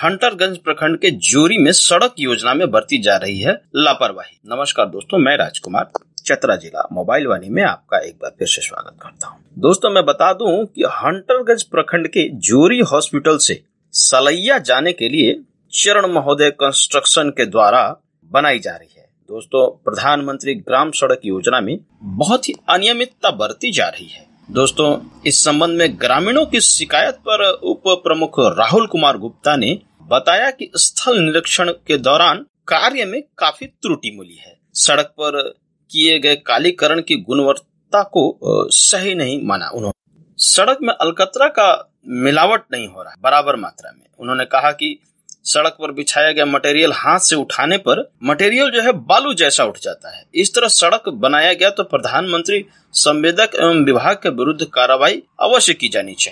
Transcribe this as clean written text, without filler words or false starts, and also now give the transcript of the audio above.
हंटरगंज प्रखंड के जोरी में सड़क योजना में बरती जा रही है लापरवाही। नमस्कार दोस्तों, मैं राजकुमार चतरा जिला मोबाइल वाणी में आपका एक बार फिर से स्वागत करता हूं। दोस्तों मैं बता दूं कि हंटरगंज प्रखंड के जोरी हॉस्पिटल से सलैया जाने के लिए चरण महोदय कंस्ट्रक्शन के द्वारा बनाई जा रही है। दोस्तों प्रधानमंत्री ग्राम सड़क योजना में बहुत ही अनियमितता बरती जा रही है। दोस्तों इस संबंध में ग्रामीणों की शिकायत पर उप प्रमुख राहुल कुमार गुप्ता ने बताया कि स्थल निरीक्षण के दौरान कार्य में काफी त्रुटि मिली है। सड़क पर किए गए कालीकरण की गुणवत्ता को सही नहीं माना उन्होंने। सड़क में अलकतरा का मिलावट नहीं हो रहा बराबर मात्रा में। उन्होंने कहा कि सड़क पर बिछाया गया मटेरियल हाथ से उठाने पर मटेरियल जो है बालू जैसा उठ जाता है। इस तरह सड़क बनाया गया तो प्रधानमंत्री संवेदक एवं विभाग के विरुद्ध कार्रवाई अवश्य की जानी चाहिए।